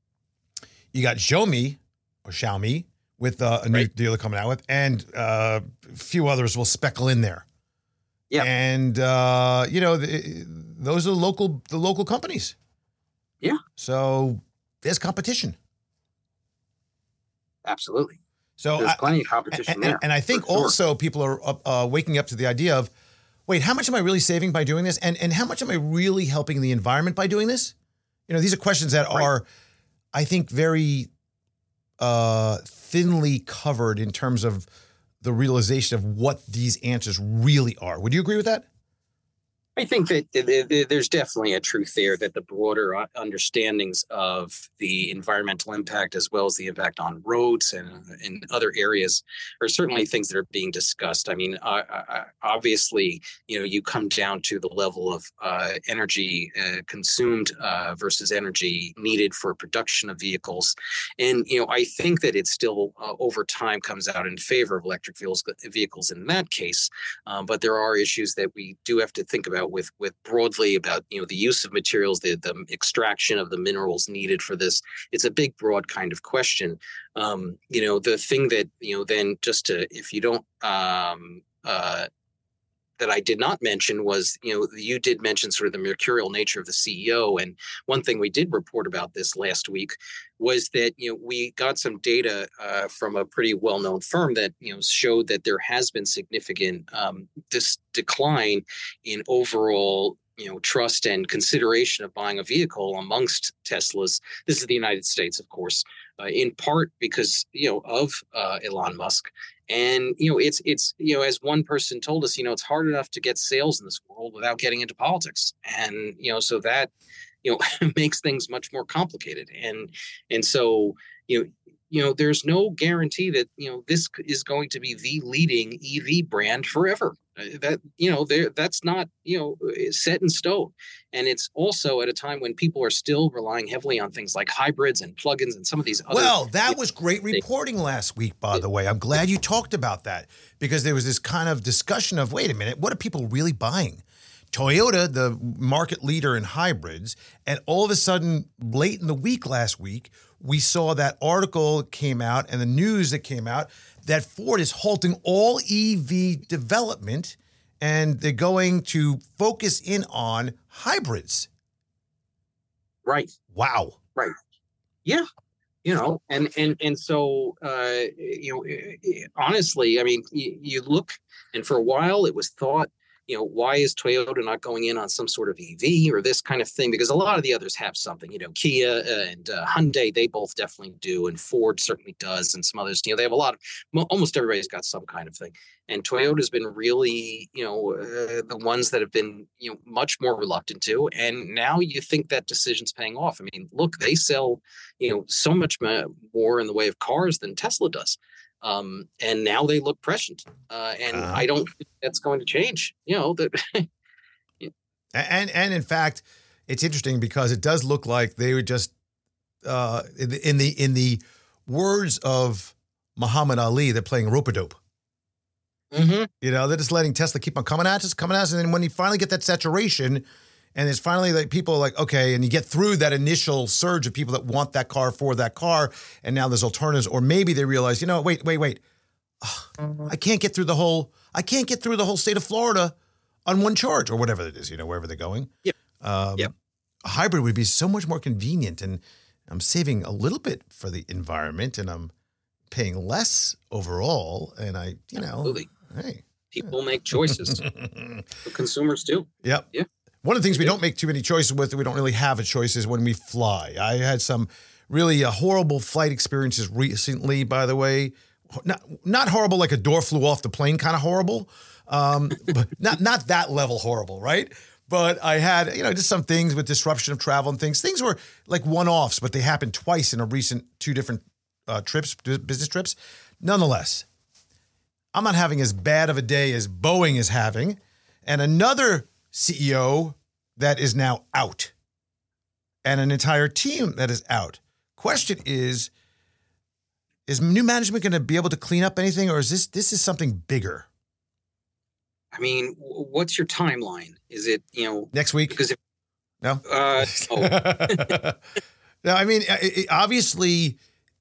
you got Xiaomi or Xiaomi with uh, a new Right. deal they're coming out with, and uh, a few others will speckle in there. Yeah. And uh, you know, the, those are the local the local companies. Yeah. So there's competition. Absolutely. So There's I- plenty of competition and, there. and I think for sure. also people are uh, waking up to the idea of, wait, how much am I really saving by doing this? And and how much am I really helping the environment by doing this? You know, these are questions that Right. are, I think, very uh, thinly covered in terms of the realization of what these answers really are. Would you agree with that? I think that th- th- th- there's definitely a truth there that the broader uh, understandings of the environmental impact as well as the impact on roads and in other areas are certainly things that are being discussed. I mean, uh, uh, obviously, you know, you come down to the level of uh, energy uh, consumed uh, versus energy needed for production of vehicles. And, you know, I think that it still uh, over time comes out in favor of electric vehicles, vehicles in that case. Um, but there are issues that we do have to think about with with broadly about, you know, the use of materials, the the extraction of the minerals needed for this. It's a big, broad kind of question. Um, you know, the thing that, you know, then just to, if you don't, um, uh, that I did not mention was, you know, you did mention sort of the mercurial nature of the C E O. And one thing we did report about this last week was that, you know, we got some data uh, from a pretty well-known firm that, you know, showed that there has been significant um, this decline in overall, you know, trust and consideration of buying a vehicle amongst Teslas. This is the United States, of course, uh, in part because, you know, of uh, Elon Musk. And, you know, it's, it's, you know, as one person told us, you know, it's hard enough to get sales in this world without getting into politics. And, you know, so that, you know, makes things much more complicated. And, and so, you know, you know, there's no guarantee that, you know, this is going to be the leading E V brand forever. Uh, That you know, there that's not you know set in stone, and it's also at a time when people are still relying heavily on things like hybrids and plugins and some of these other. Well, that was great reporting last week, by the way. I'm glad you talked about that because there was this kind of discussion of, wait a minute, what are people really buying? Toyota, the market leader in hybrids, and all of a sudden, late in the week last week, we saw that article came out and the news that came out that Ford is halting all E V development and they're going to focus in on hybrids. Right. Wow. Right. Yeah. You know, and and and so uh, you know, honestly, I mean, you, you look, and for a while it was thought, you know, why is Toyota not going in on some sort of E V or this kind of thing? Because a lot of the others have something, you know, Kia and uh, Hyundai, they both definitely do. And Ford certainly does. And some others, you know, they have a lot of, almost everybody's got some kind of thing. And Toyota's been really, you know, uh, the ones that have been, you know, much more reluctant to. And now you think that decision's paying off. I mean, look, they sell, you know, so much more in the way of cars than Tesla does. Um, and now they look prescient, uh, and uh, I don't think that's going to change. You know that, yeah. and and in fact, it's interesting because it does look like they would just uh, in the in the in the words of Muhammad Ali, they're playing rope-a-dope. Mm-hmm. You know, they're just letting Tesla keep on coming at us, coming at us, and then when you finally get that saturation. And it's finally like people are like, okay, and you get through that initial surge of people that want that car for that car. And now there's alternatives. Or maybe they realize, you know, wait, wait, wait. Oh, I can't get through the whole, I can't get through the whole state of Florida on one charge or whatever it is, you know, wherever they're going. Yep. Um, yep. A hybrid would be so much more convenient. And I'm saving a little bit for the environment and I'm paying less overall. And I, you know, Absolutely. hey. People make choices. Consumers do. Yep. Yeah. One of the things we don't make too many choices with, we don't really have a choice, is when we fly. I had some really uh, horrible flight experiences recently, by the way. Not not horrible like a door flew off the plane kind of horrible. Um, but not not that level horrible, right? But I had, you know, just some things with disruption of travel and things. Things were like one-offs, but they happened twice in a recent two different uh, trips, business trips. Nonetheless, I'm not having as bad of a day as Boeing is having. And another C E O that is now out and an entire team that is out. Question is, is new management going to be able to clean up anything, or is this this is something bigger? I mean, what's your timeline? Is it, you know, next week? Because if, no, uh, oh. no, I mean, it, it obviously.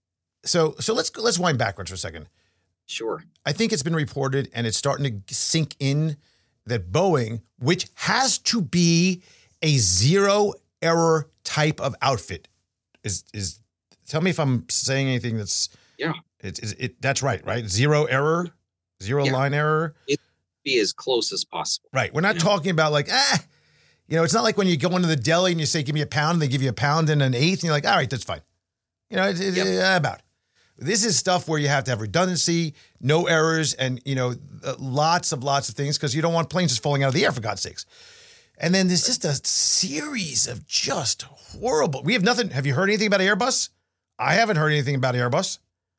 So so let's let's wind backwards for a second. Sure. I think it's been reported and it's starting to sink in that Boeing, which has to be a zero error type of outfit, is is. Tell me if I'm saying anything that's yeah. It's it, it that's right, right? Zero error, zero yeah. line error. It be as close as possible. Right. We're not yeah. talking about like ah, you know. It's not like when you go into the deli and you say, "Give me a pound," and they give you a pound and an eighth, and you're like, "All right, that's fine." You know, it's it, yep. uh, about. This is stuff where you have to have redundancy, no errors, and, you know, lots of lots of things because you don't want planes just falling out of the air, for God's sakes. And then there's just a series of just horrible. We have nothing. Have you heard anything about Airbus? I haven't heard anything about Airbus.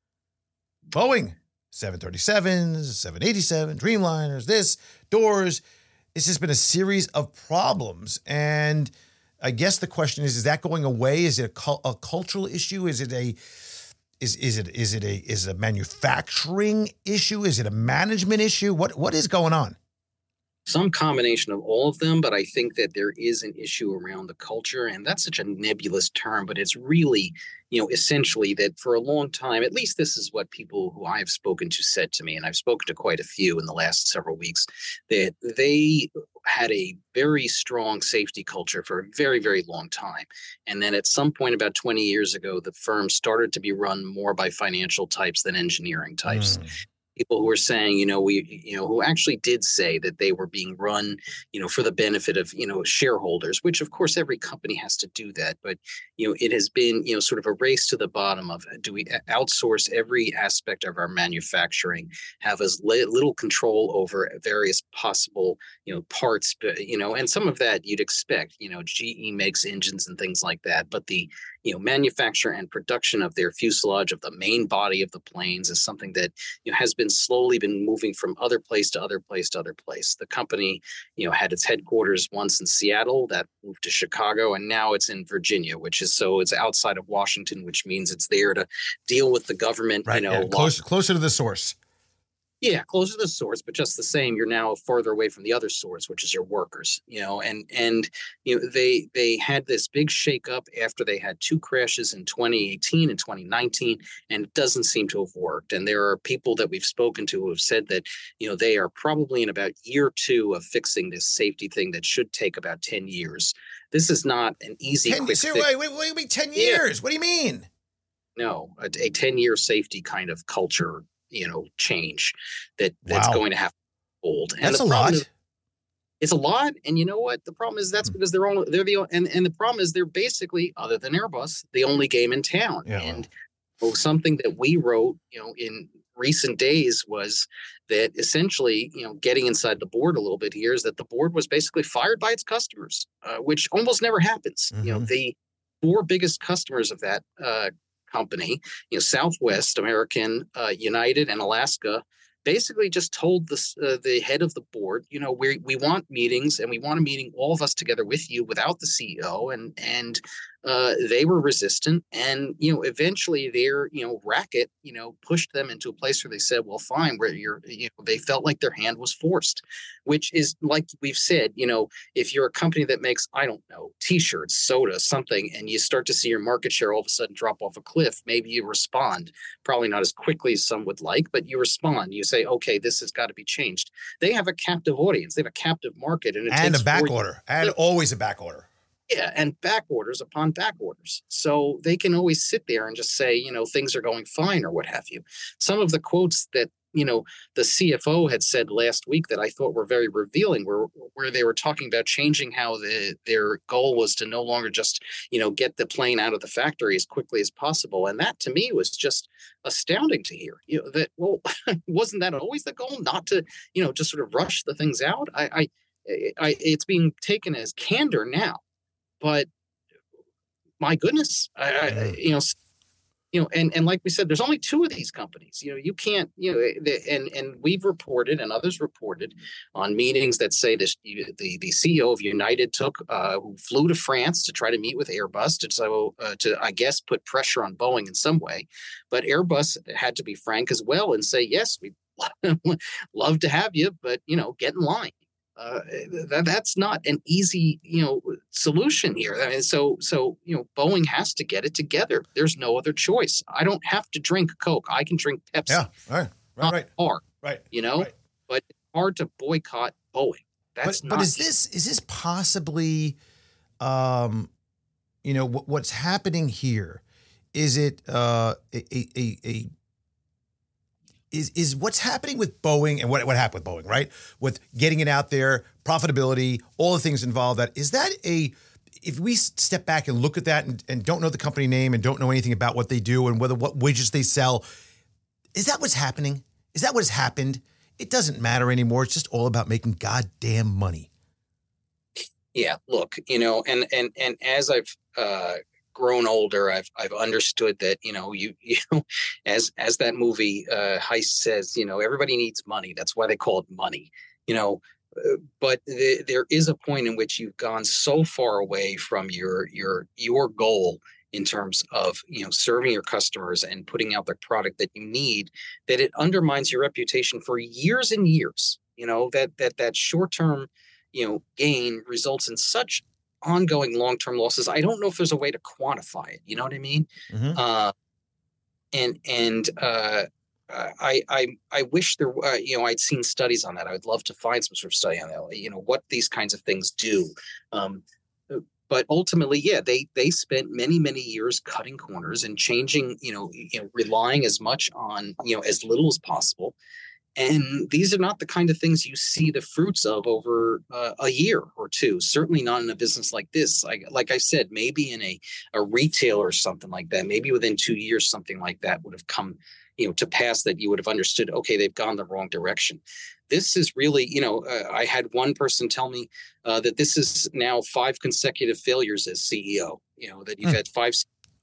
Boeing, seven thirty-sevens, seven eighty-seven, Dreamliners, this, doors. It's just been a series of problems. And I guess the question is, is that going away? Is it a, a cultural issue? Is it a... Is is it is it a is it a manufacturing issue? Is it a management issue? What what is going on? Some combination of all of them, but I think that there is an issue around the culture, and that's such a nebulous term, but it's really, you know, essentially that for a long time, at least this is what people who I've spoken to said to me, and I've spoken to quite a few in the last several weeks, that they had a very strong safety culture for a very, very long time. And then at some point about twenty years ago, the firm started to be run more by financial types than engineering types. Mm. People who were saying, you know, we, you know, who actually did say that they were being run, you know, for the benefit of, you know, shareholders, which of course every company has to do that. But, you know, it has been, you know, sort of a race to the bottom of, do we outsource every aspect of our manufacturing, have as little control over various possible, you know, parts, you know, and some of that you'd expect, you know, G E makes engines and things like that. But the, you know, manufacture and production of their fuselage, of the main body of the planes, is something that, you know, has been slowly been moving from other place to other place to other place. The company, you know, had its headquarters once in Seattle, that moved to Chicago, and now it's in Virginia, which is so it's outside of Washington, which means it's there to deal with the government, right, you know, yeah. closer, closer to the source. Yeah, closer to the source, but just the same, you're now further away from the other source, which is your workers, you know, and, and, you know, they, they had this big shakeup after they had two crashes in twenty eighteen and twenty nineteen, and it doesn't seem to have worked. And there are people that we've spoken to who have said that, you know, they are probably in about year two of fixing this safety thing that should take about ten years. This is not an easy, ten, quick so fix. Wait, wait, wait, wait, ten years? Yeah. What do you mean? No, a, a ten-year safety kind of culture, you know, change that that's wow. going to have to hold. And that's the a lot. Is, it's a lot. And you know what? The problem is that's because they're only, they're the, and, and the problem is they're basically, other than Airbus, the only game in town. Yeah. And well, something that we wrote, you know, in recent days was that essentially, you know, getting inside the board a little bit here is that the board was basically fired by its customers, uh, which almost never happens. Mm-hmm. You know, the four biggest customers of that, uh, company, you know, Southwest, American, uh, United, and Alaska, basically just told the uh, the head of the board, you know, we we want meetings, and we want a meeting, all of us together with you, without the C E O, and and uh, they were resistant, and you know, eventually their you know racket, you know, pushed them into a place where they said, well, fine, where you're, you know, they felt like their hand was forced, which is like we've said, you know, if you're a company that makes, I don't know, T-shirts, soda, something, and you start to see your market share all of a sudden drop off a cliff, maybe you respond, probably not as quickly as some would like, but you respond. You say, okay, this has got to be changed. They have a captive audience, they have a captive market, and it and takes a back order, and always a back order. Yeah, and back orders upon back orders. So they can always sit there and just say, you know, things are going fine or what have you. Some of the quotes that, you know, the C F O had said last week that I thought were very revealing were where they were talking about changing how the, their goal was to no longer just, you know, get the plane out of the factory as quickly as possible. And that to me was just astounding to hear. You know, that, well, wasn't that always the goal? Not to, you know, just sort of rush the things out? I, I, I it's being taken as candor now. But my goodness, I, I, you know, you know, and, and like we said, there's only two of these companies. You know, you can't, you know, the, and and we've reported, and others reported on meetings that say this, the the C E O of United took, uh, who flew to France to try to meet with Airbus to so uh, to I guess put pressure on Boeing in some way, but Airbus had to be frank as well and say, yes, we love to have you, but you know, get in line. Uh, that, that's not an easy, you know, solution here. I mean, so, so, you know, Boeing has to get it together. There's no other choice. I don't have to drink Coke. I can drink Pepsi. Yeah, right, right, right. Hard, right. You know, right. But it's hard to boycott Boeing. That's but, not. But is this is this possibly, um, you know, w- what's happening here? Is it uh, a a a Is is what's happening with Boeing and what, what happened with Boeing, right? With getting it out there, profitability, all the things involved. That is that a, if we step back and look at that and, and don't know the company name and don't know anything about what they do and whether what widgets they sell, is that what's happening? Is that what has happened? It doesn't matter anymore. It's just all about making goddamn money. Yeah, look, you know, and and and as I've uh, grown older, I've I've understood that, you know, you you know, as as that movie uh, Heist says, you know, everybody needs money. That's why they call it money, you know. Uh, but th- there is a point in which you've gone so far away from your your your goal in terms of, you know, serving your customers and putting out the product that you need, that it undermines your reputation for years and years. You know, that that that short term, you know, gain results in such ongoing long-term losses. I don't know if there's a way to quantify it. You know what I mean? Mm-hmm. Uh, and and uh, I I I wish there uh, you know, I'd seen studies on that. I would love to find some sort of study on that. You know, what these kinds of things do. Um, but ultimately, yeah, they they spent many many years cutting corners and changing. You know, you know, relying as much on, you know, as little as possible. And these are not the kind of things you see the fruits of over uh, a year or two. Certainly not in a business like this. Like, like I said, maybe in a, a retail or something like that, maybe within two years, something like that would have come, you know, to pass, that you would have understood, okay, they've gone the wrong direction. This is really, you know, uh, I had one person tell me uh, that this is now five consecutive failures as C E O, you know, that you've mm. had five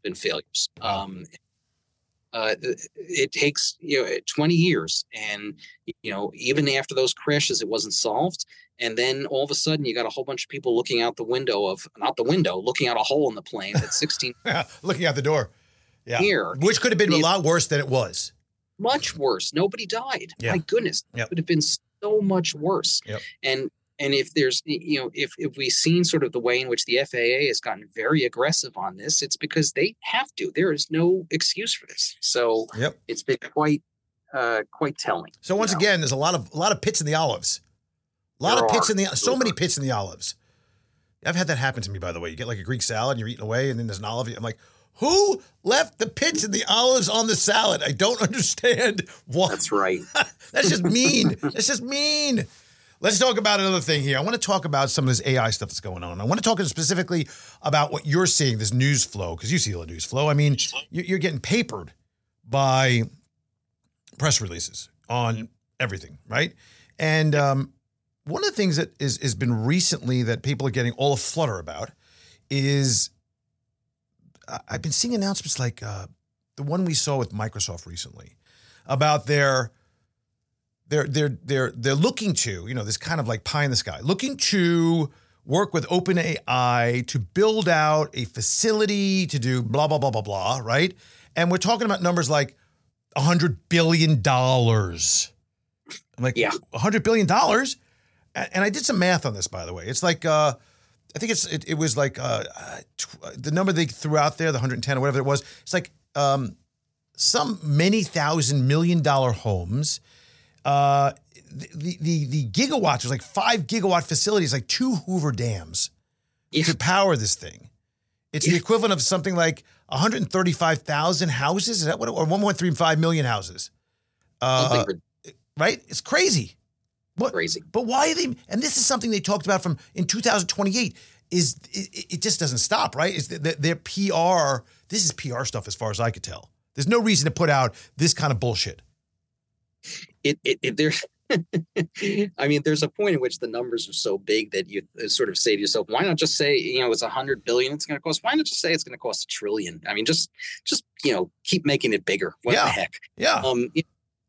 been failures. Um, uh, it takes you know twenty years, and you know even after those crashes, it wasn't solved. And then all of a sudden, you got a whole bunch of people looking out the window of not the window, looking out a hole in the plane at sixteen. Yeah, looking out the door. Yeah, here, which could have been a lot worse than it was. Much worse. Nobody died. Yeah. My goodness, yep. it would have been so much worse. Yep. And and if there's you know if if we've seen sort of the way in which the F A A has gotten very aggressive on this, it's because they have to. There is no excuse for this. So yep. it's been quite uh, quite telling. So once you know? again, there's a lot of a lot of pits in the olives. A lot there of pits are. in the so many pits in the olives. I've had that happen to me, by the way. You get like a Greek salad and you're eating away, and then there's an olive. I'm like, who left the pits in the olives on the salad? I don't understand why. That's right. That's just mean. That's just mean. Let's talk about another thing here. I want to talk about some of this A I stuff that's going on. I want to talk specifically about what you're seeing, this news flow, because you see the news flow. I mean, you're getting papered by press releases on everything, right? And um, one of the things that is has been recently that people are getting all aflutter about is I've been seeing announcements like uh, the one we saw with Microsoft recently about their they're they're they're they're looking to, you know, this kind of like pie in the sky, looking to work with OpenAI to build out a facility to do blah blah blah blah blah, right? And we're talking about numbers like a hundred billion dollars. I'm like, yeah, a hundred billion dollars. And I did some math on this, by the way. It's like, uh, I think it's it, it was like uh, tw- the number they threw out there, the one hundred ten or whatever it was. It's like um, some many thousand million dollar homes. Uh, the, the the gigawatts was like five gigawatt facilities, like two Hoover dams yeah. to power this thing. It's yeah. the equivalent of something like one hundred thirty-five thousand houses. Is that what? It, or one point three five million houses. Uh, right? It's crazy. What, Crazy. But why are they, and this is something they talked about from in two thousand twenty-eight, is it, it just doesn't stop, right? Is that their P R, this is P R stuff as far as I could tell. There's no reason to put out this kind of bullshit. It, it, it there's, I mean, there's a point in which the numbers are so big that you sort of say to yourself, why not just say, you know, it's a hundred billion it's going to cost? Why not just say it's going to cost a trillion? I mean, just, just, you know, keep making it bigger. What yeah. the heck? Yeah. Um, you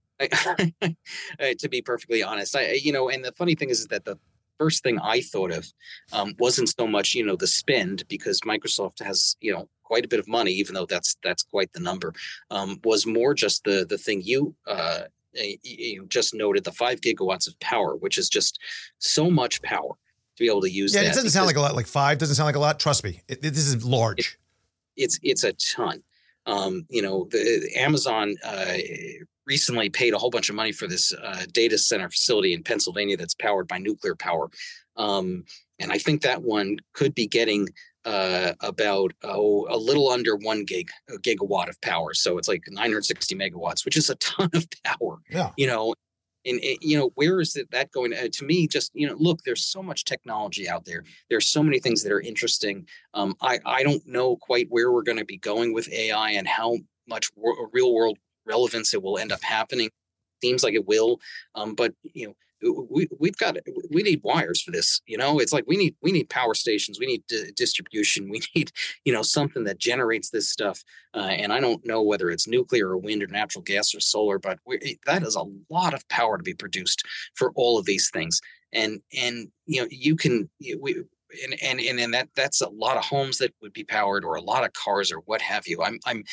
to be perfectly honest, I, you know, and the funny thing is that the first thing I thought of um, wasn't so much, you know, the spend, because Microsoft has, you know, quite a bit of money, even though that's that's quite the number, um, was more just the the thing you uh, you just noted, the five gigawatts of power, which is just so much power to be able to use. Yeah, that it doesn't sound like a lot. Like five doesn't sound like a lot. Trust me, it, it, this is large. It, it's it's a ton. Um, you know, the Amazon uh, recently paid a whole bunch of money for this uh, data center facility in Pennsylvania that's powered by nuclear power. Um, and I think that one could be getting uh, about oh, a little under one gig, a gigawatt of power. So it's like nine hundred sixty megawatts, which is a ton of power. Yeah. You know, and, and you know, where is it, that going? Uh, to me, just, you know, look, there's so much technology out there. There's so many things that are interesting. Um, I, I don't know quite where we're going to be going with A I and how much wor- real world relevance it will end up happening. Seems like it will. Um, but, you know, we, we've got, we need wires for this. You know, it's like we need, we need power stations. We need d- distribution. We need, you know, something that generates this stuff. Uh, and I don't know whether it's nuclear or wind or natural gas or solar, but we, that is a lot of power to be produced for all of these things. And, and, you know, you can, we, and, and, and, and that, that's a lot of homes that would be powered, or a lot of cars or what have you. I'm, I'm,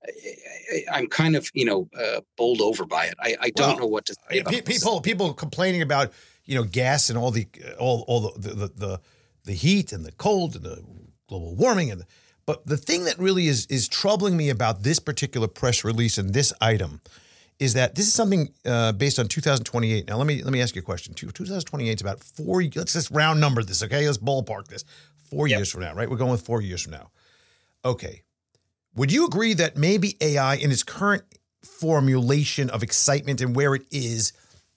I'm kind of, you know, uh, bowled over by it. I, I don't well, know what to say. About people, people complaining about, you know, gas and all the, all, all the, the, the, the heat and the cold and the global warming. And the, but the thing that really is, is troubling me about this particular press release and this item is that this is something uh, based on two thousand twenty-eight. Now, let me, let me ask you a question. two thousand twenty-eight is about four, let's just round number this. Okay. Let's ballpark this four yep. years from now, right? We're going with four years from now. Okay. Would you agree that maybe A I in its current formulation of excitement and where it is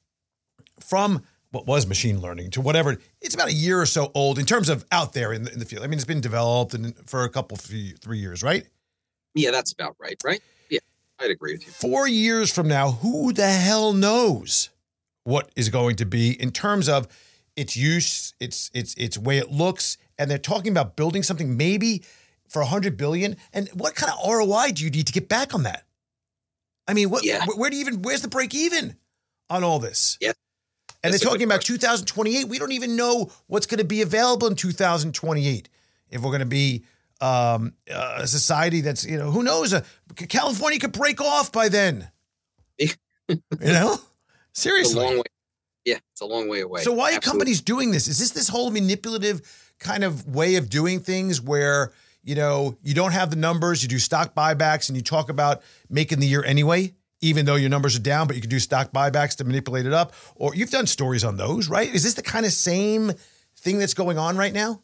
from what was machine learning to whatever, it's about a year or so old in terms of out there in the, in the field? I mean, it's been developed in, for a couple, few, three years, right? Yeah, that's about right, right? Yeah, I'd agree with you. Four years from now, who the hell knows what is going to be in terms of its use, its its its way it looks, and they're talking about building something maybe for one hundred billion dollars? And what kind of R O I do you need to get back on that? I mean, what, yeah. where do you even, where's the break even on all this? Yeah. And they're talking about two thousand twenty-eight. We don't even know what's going to be available in two thousand twenty-eight. If we're going to be um, a society that's, you know, who knows? Uh, California could break off by then. You know? Seriously. It's a long way. Yeah, it's a long way away. So why are Absolutely. companies doing this? Is this this whole manipulative kind of way of doing things where, you know, you don't have the numbers, you do stock buybacks, and you talk about making the year anyway, even though your numbers are down, but you can do stock buybacks to manipulate it up? Or you've done stories on those, right? Is this the kind of same thing that's going on right now?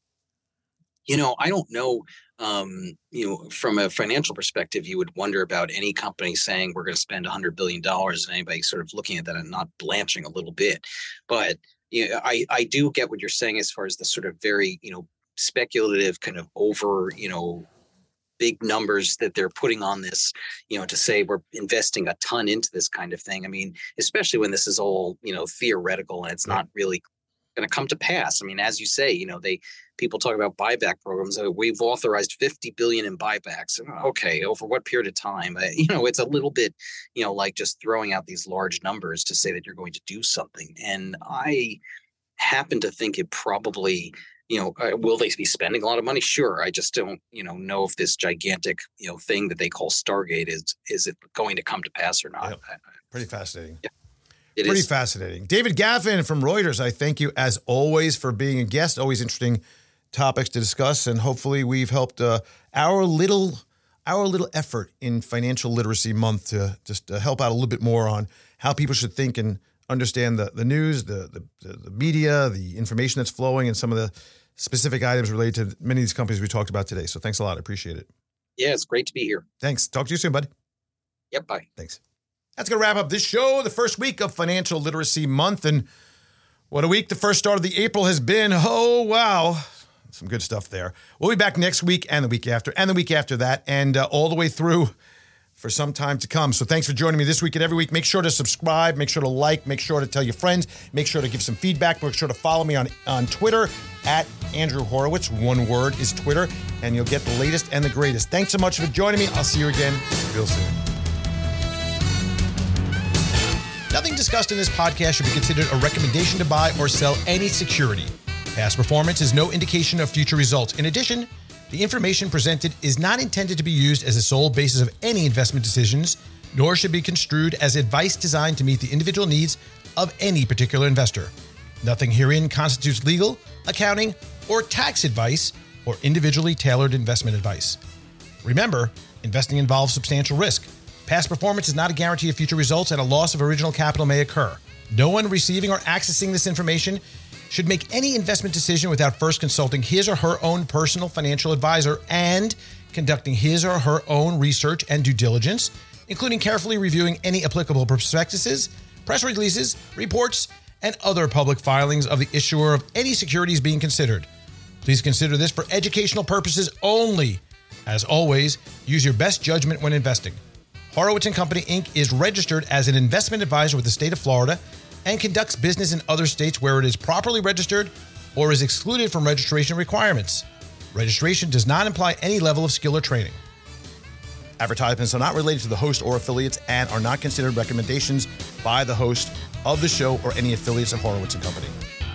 You know, I don't know. Um, you know, from a financial perspective, you would wonder about any company saying we're going to spend one hundred billion dollars, and anybody sort of looking at that and not blanching a little bit. But you know, I, I do get what you're saying as far as the sort of very, you know, speculative kind of over, you know, big numbers that they're putting on this, you know, to say we're investing a ton into this kind of thing. I mean, especially when this is all, you know, theoretical and it's not really going to come to pass. I mean, as you say, you know, they people talk about buyback programs. Uh, we've authorized fifty billion in buybacks. Okay, over what period of time? Uh, you know, it's a little bit, you know, like just throwing out these large numbers to say that you're going to do something. And I happen to think it probably, you know, uh, will they be spending a lot of money? Sure. I just don't, you know, know if this gigantic, you know, thing that they call Stargate is is it going to come to pass or not. Yep. Pretty fascinating. Yeah. It Pretty is. fascinating. David Gaffin from Reuters, I thank you as always for being a guest. Always interesting topics to discuss, and hopefully we've helped uh, our little our little effort in Financial Literacy Month to just uh, help out a little bit more on how people should think and understand the the news, the, the the media, the information that's flowing, and some of the specific items related to many of these companies we talked about today. So thanks a lot. I appreciate it. Yeah, it's great to be here. Thanks. Talk to you soon, bud. Yep. Bye. Thanks. That's going to wrap up this show, the first week of Financial Literacy Month. And what a week the first start of the April has been. Oh, wow. Some good stuff there. We'll be back next week and the week after and the week after that and uh, all the way through for some time to come. So thanks for joining me this week and every week. Make sure to subscribe. Make sure to like. Make sure to tell your friends. Make sure to give some feedback. Make sure to follow me on, on Twitter at Andrew Horowitz. One word is Twitter. And you'll get the latest and the greatest. Thanks so much for joining me. I'll see you again real soon. Nothing discussed in this podcast should be considered a recommendation to buy or sell any security. Past performance is no indication of future results. In addition, the information presented is not intended to be used as a sole basis of any investment decisions, nor should be construed as advice designed to meet the individual needs of any particular investor. Nothing herein constitutes legal, accounting, or tax advice or individually tailored investment advice. Remember, investing involves substantial risk. Past performance is not a guarantee of future results, and a loss of original capital may occur. No one receiving or accessing this information should make any investment decision without first consulting his or her own personal financial advisor and conducting his or her own research and due diligence, including carefully reviewing any applicable prospectuses, press releases, reports, and other public filings of the issuer of any securities being considered. Please consider this for educational purposes only. As always, use your best judgment when investing. Horowitz and Company, Incorporated is registered as an investment advisor with the state of Florida and conducts business in other states where it is properly registered or is excluded from registration requirements. Registration does not imply any level of skill or training. Advertisements are not related to the host or affiliates and are not considered recommendations by the host of the show or any affiliates of Horowitz and Company.